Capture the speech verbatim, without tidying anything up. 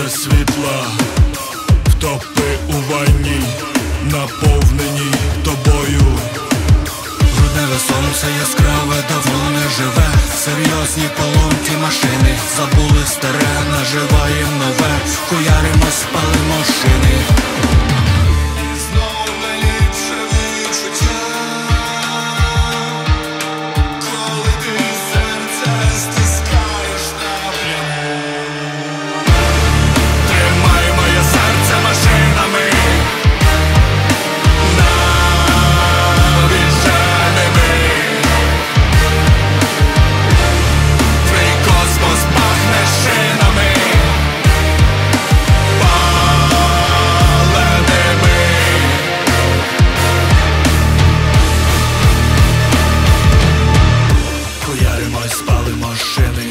без світла, втопи у ванні, наповнені тобою. Грудневе сонце яскраве, давно не живе. Серйозні поломки машини, забули старе, наживаєм нове. Хуяримо, спалимо шини. І знов найліпше відчуття, коли ти серце стискаєш напряму. Тримай моє серце машинами, спалимо шини.